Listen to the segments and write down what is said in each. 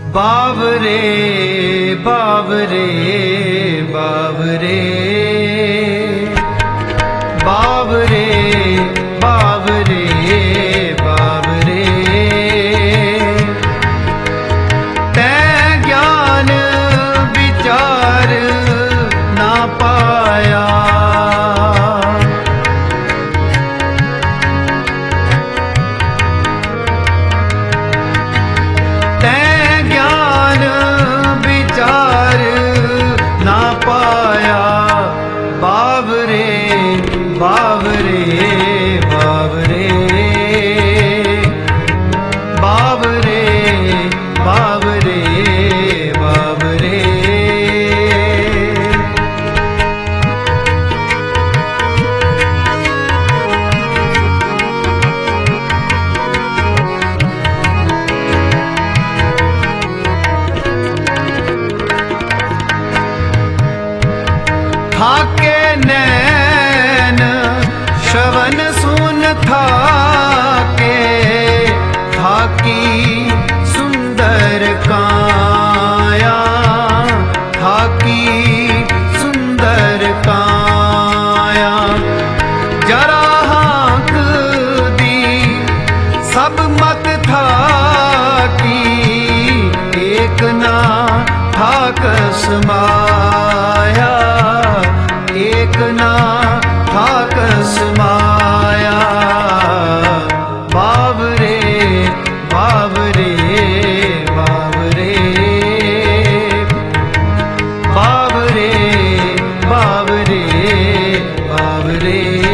बावरे बावरे बावरे बावरे बावरे बावरे तैं ज्ञान विचार ना पाया। तैं ज्ञान विचार ना पाया। बावरे बावरे बावरे बावरे बावरे बावरे थाके नैन श्रवण सुन थाके, थाकी सुंदर काया, थाकी सुंदर काया। जरा हाँक दी सब मत थाकी, एक ना थाक समाया, एक ना थाक समाया। बावरे बावरे बावरे बावरे बावरे बावरे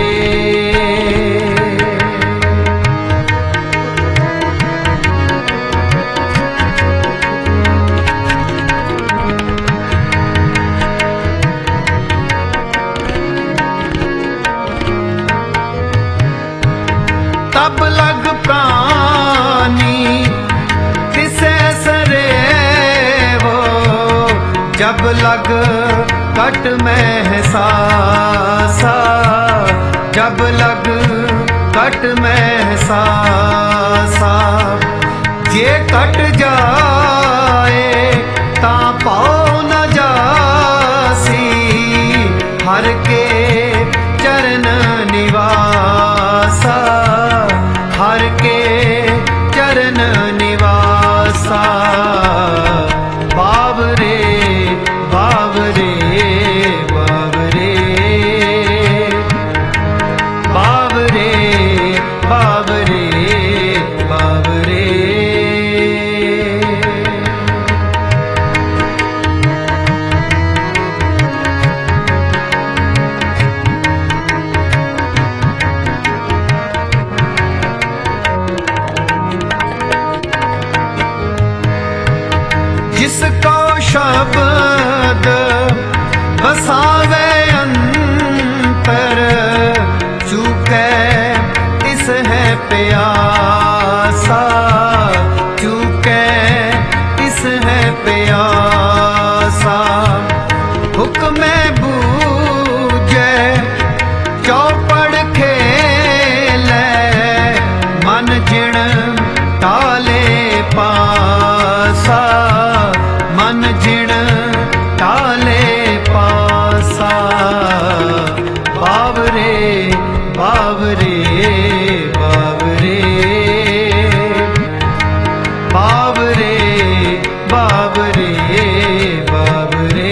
तब लग प्राणी किसे सरे वो, जब लग कट में सासा, जब लग कट में सासा। जे कट जाए ता पाओ न जासी, हर के चरण निवासा, हर के चरण निवासा। बावरे बावरे बावरे बावरे बावरे बावरे जिसको शब्द बसावे अंतर, चूके इस है प्यासा, चूके इस है प्यासा। हुक्म बूझे चौपड़ खेले, मन जिण टाले पासा, मन जिण टाले पासा। बावरे बावरे बावरे बावरे बावरे बावरे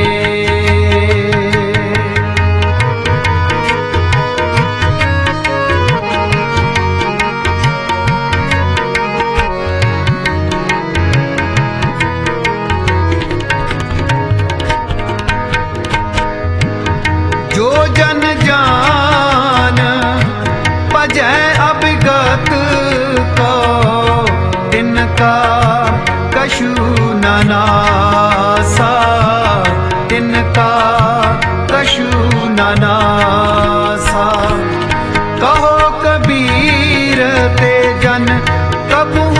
जो जन जान पजै अभिगत को, तिनका कछु न नासा, तिनका कछु न नासा। कहो कबीर ते जन कबू